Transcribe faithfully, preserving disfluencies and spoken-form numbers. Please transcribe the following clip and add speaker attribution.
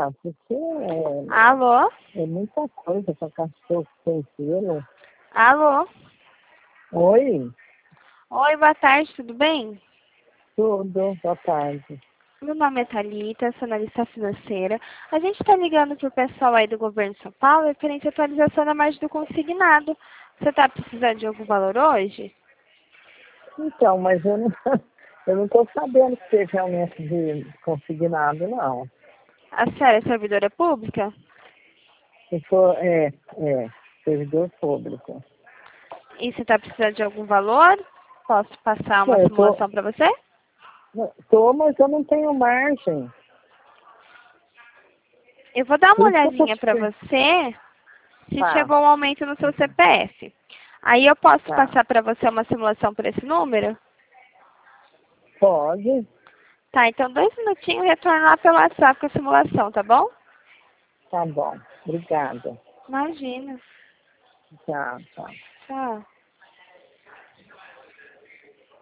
Speaker 1: ligar, porque é,
Speaker 2: Alô?
Speaker 1: é muita coisa para cachorro sem pelo.
Speaker 2: Alô?
Speaker 1: Oi,
Speaker 2: Oi, boa tarde, tudo bem?
Speaker 1: tudo, boa tarde.
Speaker 2: Meu nome é Thalita, sou analista financeira. A gente está ligando para o pessoal aí do governo de São Paulo referente à atualização da margem do consignado. Você está precisando de algum valor hoje?
Speaker 1: Então, mas eu não eu não estou sabendo que teve aumento de consignado, não.
Speaker 2: A senhora é servidora pública?
Speaker 1: Se for, é, é, servidor público.
Speaker 2: E você está precisando de algum valor? Posso passar uma
Speaker 1: Não, eu tô,
Speaker 2: simulação para você?
Speaker 1: tô, mas eu não tenho margem.
Speaker 2: Eu vou dar uma
Speaker 1: Por isso que eu tô
Speaker 2: olhadinha
Speaker 1: te
Speaker 2: para
Speaker 1: per-
Speaker 2: você se
Speaker 1: Tá,
Speaker 2: chegou um aumento no seu C P F. Aí eu posso
Speaker 1: tá.
Speaker 2: passar para você uma simulação por esse número?
Speaker 1: Pode?
Speaker 2: Tá, então dois minutinhos e retorno lá pelo WhatsApp com a simulação, tá bom?
Speaker 1: Tá bom. Obrigada.
Speaker 2: Imagina.
Speaker 1: Tchau, tchau.
Speaker 2: Tchau.